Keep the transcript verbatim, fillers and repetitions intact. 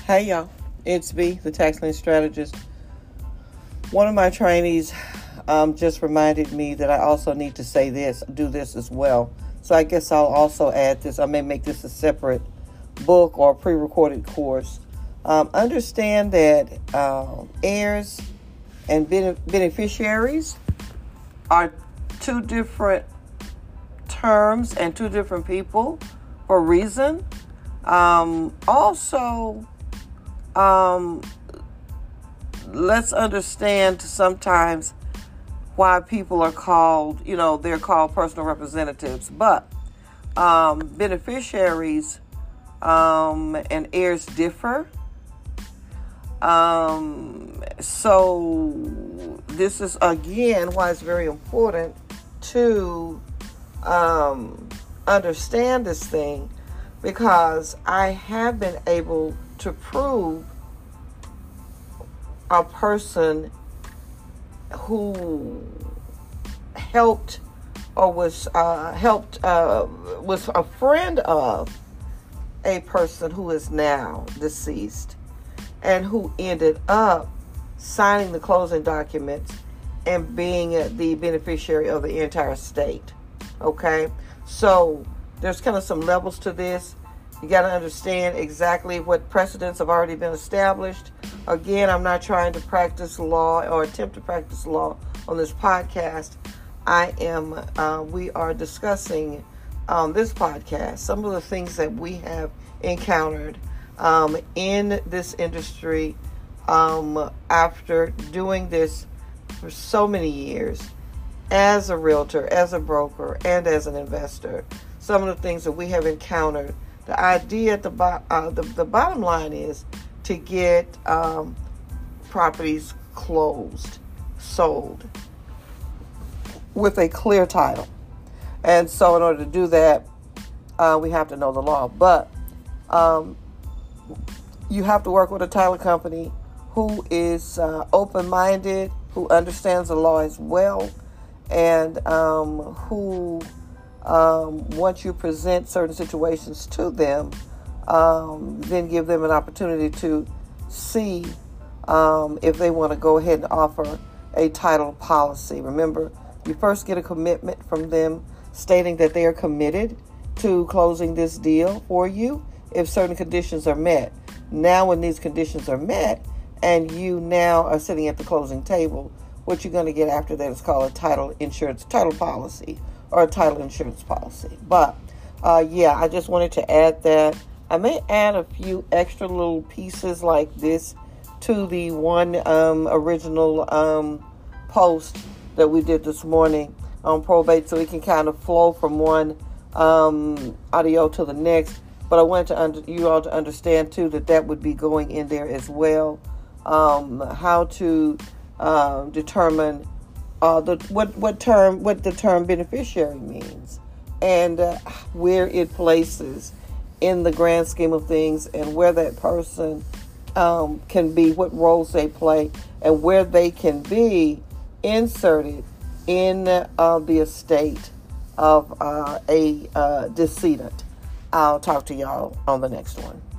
Hey y'all, it's B, the tax lien strategist. One of my trainees um, just reminded me that I also need to say this, do this as well. So I guess I'll also add this. I may make this a separate book or pre-recorded course. Um, understand that uh, heirs and bene- beneficiaries are two different terms and two different people for a reason. Um, also, um, let's understand sometimes why people are called, you know, they're called personal representatives, but um, beneficiaries um, and heirs differ. Um, so this is, again, why it's very important to um, understand this thing, because I have been able to prove a person who helped or was uh, helped uh, was a friend of a person who is now deceased and who ended up signing the closing documents and being the beneficiary of the entire estate. Okay, so there's kind of some levels to this. You got to understand exactly what precedents have already been established. Again, I'm not trying to practice law or attempt to practice law on this podcast. I am, uh, we are discussing on um, this podcast some of the things that we have encountered um, in this industry um, after doing this for so many years as a realtor, as a broker, and as an investor. Some of the things that we have encountered. The idea at the, bo- uh, the, the bottom line is to get um, properties closed, sold with a clear title. And so in order to do that, uh, we have to know the law. But um, you have to work with a title company who is uh, open-minded, who understands the law as well, and um, who... Um, once you present certain situations to them, um, then give them an opportunity to see um, if they want to go ahead and offer a title policy. Remember, you first get a commitment from them stating that they are committed to closing this deal for you if certain conditions are met. Now, when these conditions are met and you now are sitting at the closing table, what you're going to get after that is called a title insurance, title policy, or a title insurance policy. But uh, yeah, I just wanted to add that. I may add a few extra little pieces like this to the one um, original um, post that we did this morning on probate, so it can kind of flow from one um, audio to the next. But I wanted to under, you all to understand too that that would be going in there as well. Um, how to uh, determine Uh, the what what term what the term beneficiary means, and uh, where it places in the grand scheme of things, and where that person um, can be, what roles they play, and where they can be inserted in uh, the estate of uh, a uh, decedent. I'll talk to y'all on the next one.